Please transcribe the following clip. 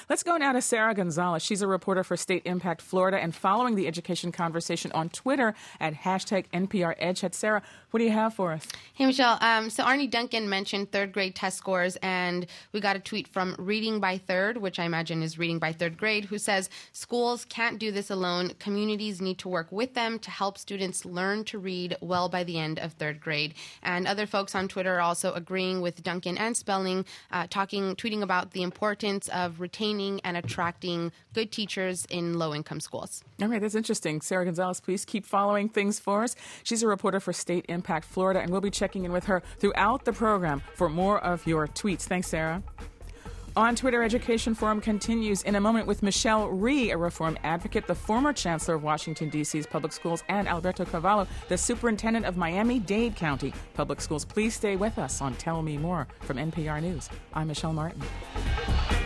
Let's go now to Sarah Gonzalez. She's a reporter for State Impact Florida and following the education conversation on Twitter at #NPREdge. Sarah, what do you have for us? Hey, Michelle. So Arnie Duncan mentioned third grade test scores, and we got a tweet from Reading by Third, which I imagine is Reading by Third Grade, who says, schools can't do this alone. Communities need to work with them to help students learn to read well by the end of third grade. And other folks on Twitter are also agreeing with Duncan and Spelling, tweeting about the importance of retaining and attracting good teachers in low-income schools. All right, that's interesting. Sarah Gonzalez, please keep following things for us. She's a reporter for State Impact Florida, and we'll be checking in with her throughout the program for more of your tweets. Thanks, Sarah. On Twitter, Education Forum continues in a moment with Michelle Rhee, a reform advocate, the former chancellor of Washington, D.C.'s public schools, and Alberto Cavallo, the superintendent of Miami-Dade County Public Schools. Please stay with us on Tell Me More from NPR News. I'm Michelle Martin.